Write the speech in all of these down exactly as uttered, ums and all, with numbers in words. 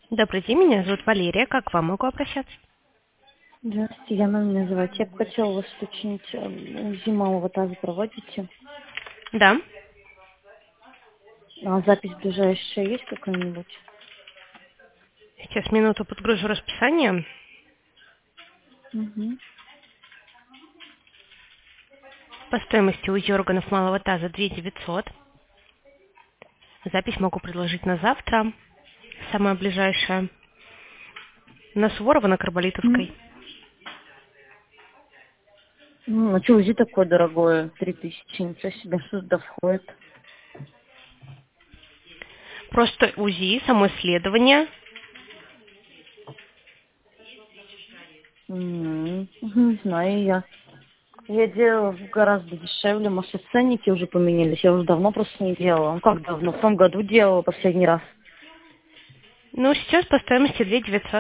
Добрый день, меня зовут Валерия. Как к вам могу обращаться? Здравствуйте, Яна меня зовут. Я бы хотела вас уточнить, э, зимового таза проводите? Да. А запись ближайшая есть какая-нибудь? Сейчас минуту подгружу расписание. Угу. По стоимости УЗИ органов малого таза две тысячи девятьсот. Запись могу предложить на завтра. Самая ближайшая. На Суворова, на Карболитовской. Ну, а что УЗИ такое дорогое? Три тысячи, ничего себе, что туда входит? Просто УЗИ, само исследование. М, Не знаю я. Я делала гораздо дешевле, может, и ценники уже поменялись. Я уже давно просто не делала. Ну, как давно? В том году делала последний раз. Ну, сейчас по стоимости две тысячи девятьсот.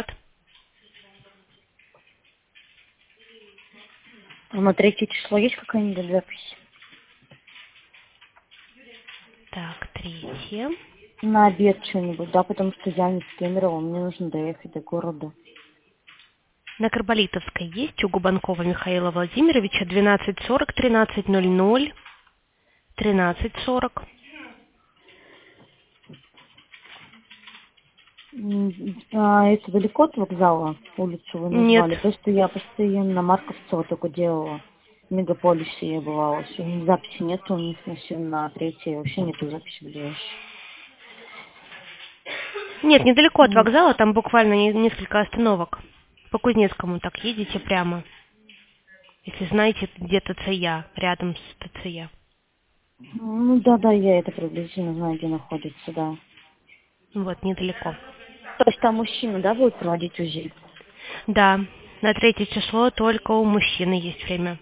А на третье число есть какая-нибудь запись? Так, третье. На обед что-нибудь, да, потому что я не с Кемерово, мне нужно доехать до города. На Карболитовской есть у Губанкова Михаила Владимировича двенадцать сорок, тринадцать ноль ноль, тринадцать сорок. М, А это далеко от вокзала, улицу вы Нет. назвали? Просто я постоянно на Марковцева только делала. В мегаполисе я бывала. Сегодня записи нету у них на сегодня на третье. Вообще нету записи ближайшей. Нет, недалеко от М, вокзала, там буквально не- несколько остановок. По Кузнецкому так едете прямо. Если знаете, где ТЦЯ, рядом с ТЦЯ. Ну да, да, я это приблизительно знаю, где находится, да. Вот, недалеко. То есть там мужчина, да, будет проводить УЗИ? Да, на третье число только у мужчины есть время.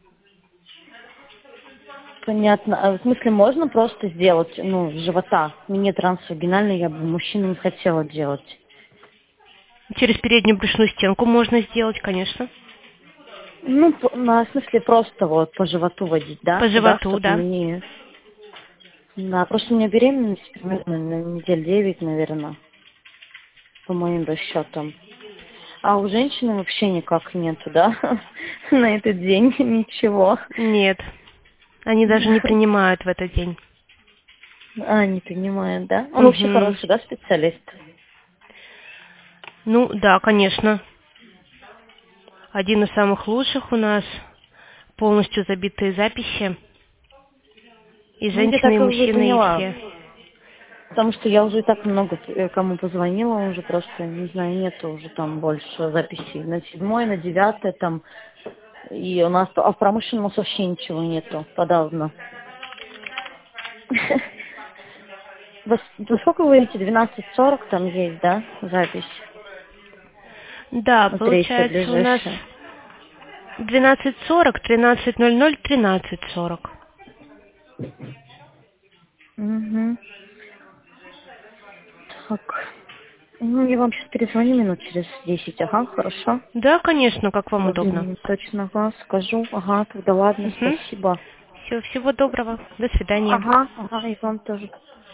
Понятно. А в смысле, можно просто сделать, ну, живота? Мне трансвагинально, я бы мужчину не хотела делать. Через переднюю брюшную стенку можно сделать, конечно. Ну, п- на в смысле, просто вот по животу водить, да, По туда, животу, чтобы да. мне... Да, просто у меня беременность примерно на недель девять, наверное, по моим расчетам. А у женщины вообще никак нету, да, на этот день ничего. Нет, они даже не принимают в этот день. А, не понимаю, да? Он вообще Угу. хороший, да, специалист? Ну, да, конечно. Один из самых лучших у нас. Полностью забитые записи. И Ну, я женщины, и так уже мужчины, и поняла. все. Потому что я уже и так много э, кому позвонила, уже просто, не знаю, нету уже там больше записей. На седьмое, на девятое там. И у нас, а в промышленном у нас вообще ничего нету, подавно. Во во сколько вы говорите, двенадцать сорок там есть, да, запись? Да, На третье получается у нас ближайшее. двенадцать сорок, тринадцать ноль ноль, тринадцать сорок. Угу. Так. Ну, я вам сейчас перезвоню минут через десять, ага, хорошо. Да, конечно, как вам удобно. Один точно, ага, скажу, ага, тогда ладно, Угу. спасибо. Все, всего доброго. До свидания. Ага, ага, и вам тоже.